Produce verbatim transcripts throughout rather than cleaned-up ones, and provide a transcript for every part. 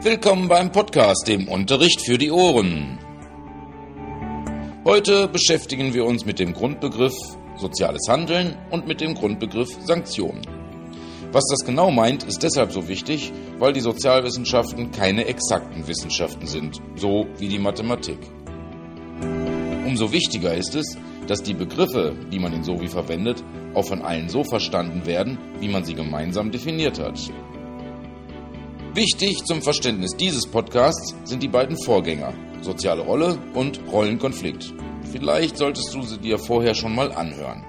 Willkommen beim Podcast, dem Unterricht für die Ohren. Heute beschäftigen wir uns mit dem Grundbegriff soziales Handeln und mit dem Grundbegriff Sanktionen. Was das genau meint, ist deshalb so wichtig, weil die Sozialwissenschaften keine exakten Wissenschaften sind, so wie die Mathematik. Umso wichtiger ist es, dass die Begriffe, die man in SOVI verwendet, auch von allen so verstanden werden, wie man sie gemeinsam definiert hat. Wichtig zum Verständnis dieses Podcasts sind die beiden Vorgänger, soziale Rolle und Rollenkonflikt. Vielleicht solltest du sie dir vorher schon mal anhören.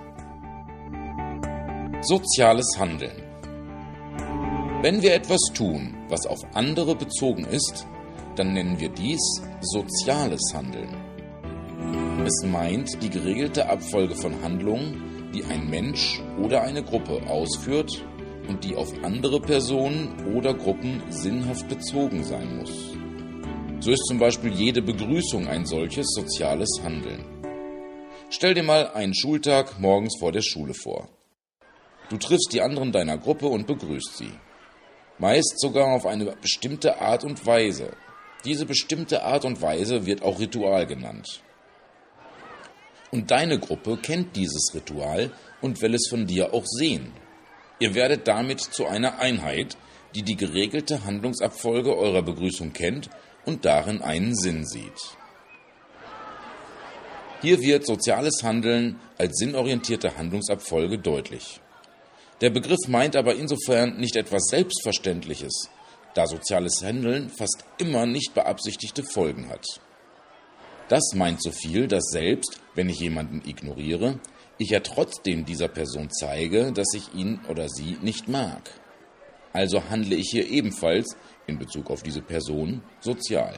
Soziales Handeln. Wenn wir etwas tun, was auf andere bezogen ist, dann nennen wir dies soziales Handeln. Es meint die geregelte Abfolge von Handlungen, die ein Mensch oder eine Gruppe ausführt und die auf andere Personen oder Gruppen sinnhaft bezogen sein muss. So ist zum Beispiel jede Begrüßung ein solches soziales Handeln. Stell dir mal einen Schultag morgens vor der Schule vor. Du triffst die anderen deiner Gruppe und begrüßt sie. Meist sogar auf eine bestimmte Art und Weise. Diese bestimmte Art und Weise wird auch Ritual genannt. Und deine Gruppe kennt dieses Ritual und will es von dir auch sehen. Ihr werdet damit zu einer Einheit, die die geregelte Handlungsabfolge eurer Begrüßung kennt und darin einen Sinn sieht. Hier wird soziales Handeln als sinnorientierte Handlungsabfolge deutlich. Der Begriff meint aber insofern nicht etwas Selbstverständliches, da soziales Handeln fast immer nicht beabsichtigte Folgen hat. Das meint so viel, dass selbst, wenn ich jemanden ignoriere, ich ja trotzdem dieser Person zeige, dass ich ihn oder sie nicht mag. Also handle ich hier ebenfalls, in Bezug auf diese Person, sozial.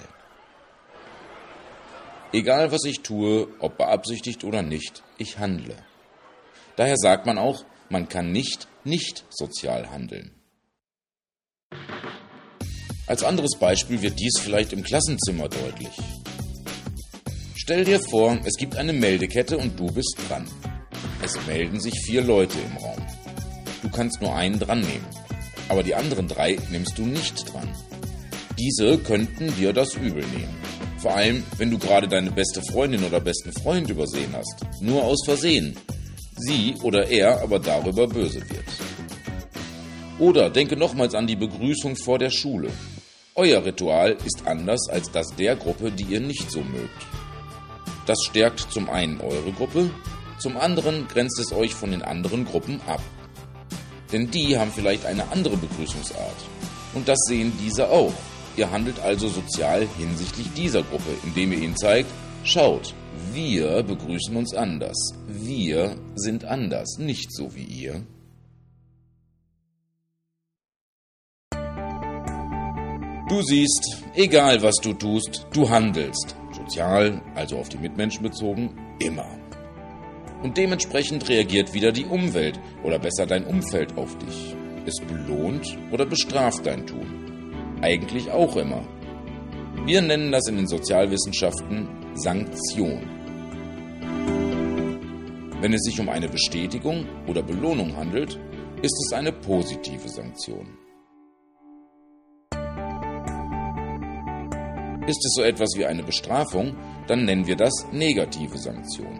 Egal was ich tue, ob beabsichtigt oder nicht, ich handle. Daher sagt man auch, man kann nicht nicht sozial handeln. Als anderes Beispiel wird dies vielleicht im Klassenzimmer deutlich. Stell dir vor, es gibt eine Meldekette und du bist dran. Es melden sich vier Leute im Raum. Du kannst nur einen dran nehmen, aber die anderen drei nimmst du nicht dran. Diese könnten dir das übel nehmen. Vor allem, wenn du gerade deine beste Freundin oder besten Freund übersehen hast. Nur aus Versehen. Sie oder er aber darüber böse wird. Oder denke nochmals an die Begrüßung vor der Schule. Euer Ritual ist anders als das der Gruppe, die ihr nicht so mögt. Das stärkt zum einen eure Gruppe, zum anderen grenzt es euch von den anderen Gruppen ab. Denn die haben vielleicht eine andere Begrüßungsart. Und das sehen diese auch. Ihr handelt also sozial hinsichtlich dieser Gruppe, indem ihr ihnen zeigt, schaut, wir begrüßen uns anders. Wir sind anders, nicht so wie ihr. Du siehst, egal was du tust, du handelst. Sozial, also auf die Mitmenschen bezogen, immer. Und dementsprechend reagiert wieder die Umwelt oder besser dein Umfeld auf dich. Es belohnt oder bestraft dein Tun. Eigentlich auch immer. Wir nennen das in den Sozialwissenschaften Sanktion. Wenn es sich um eine Bestätigung oder Belohnung handelt, ist es eine positive Sanktion. Ist es so etwas wie eine Bestrafung, dann nennen wir das negative Sanktion.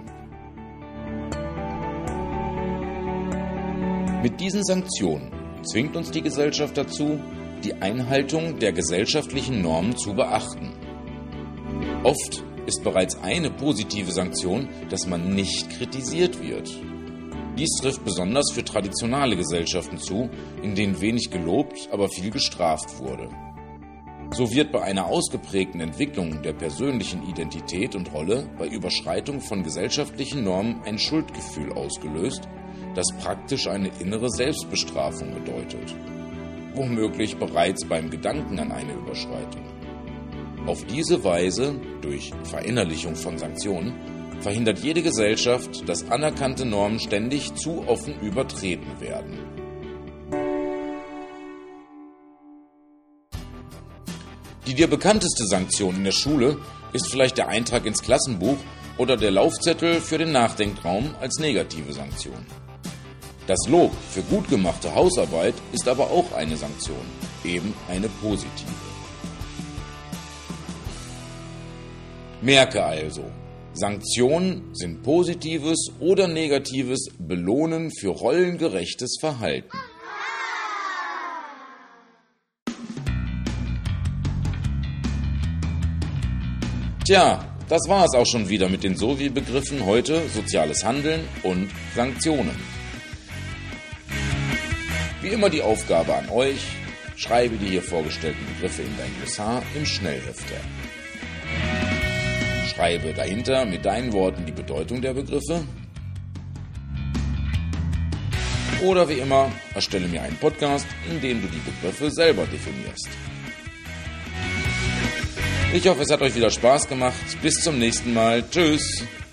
Mit diesen Sanktionen zwingt uns die Gesellschaft dazu, die Einhaltung der gesellschaftlichen Normen zu beachten. Oft ist bereits eine positive Sanktion, dass man nicht kritisiert wird. Dies trifft besonders für traditionelle Gesellschaften zu, in denen wenig gelobt, aber viel gestraft wurde. So wird bei einer ausgeprägten Entwicklung der persönlichen Identität und Rolle bei Überschreitung von gesellschaftlichen Normen ein Schuldgefühl ausgelöst, das praktisch eine innere Selbstbestrafung bedeutet. Womöglich bereits beim Gedanken an eine Überschreitung. Auf diese Weise, durch Verinnerlichung von Sanktionen, verhindert jede Gesellschaft, dass anerkannte Normen ständig zu offen übertreten werden. Die dir bekannteste Sanktion in der Schule ist vielleicht der Eintrag ins Klassenbuch oder der Laufzettel für den Nachdenkraum als negative Sanktion. Das Lob für gut gemachte Hausarbeit ist aber auch eine Sanktion, eben eine positive. Merke also, Sanktionen sind positives oder negatives Belohnen für rollengerechtes Verhalten. Tja, das war es auch schon wieder mit den Sowie-Begriffen heute soziales Handeln und Sanktionen. Wie immer die Aufgabe an euch, schreibe die hier vorgestellten Begriffe in dein Glossar im Schnellhefter. Schreibe dahinter mit deinen Worten die Bedeutung der Begriffe. Oder wie immer, erstelle mir einen Podcast, in dem du die Begriffe selber definierst. Ich hoffe, es hat euch wieder Spaß gemacht. Bis zum nächsten Mal. Tschüss.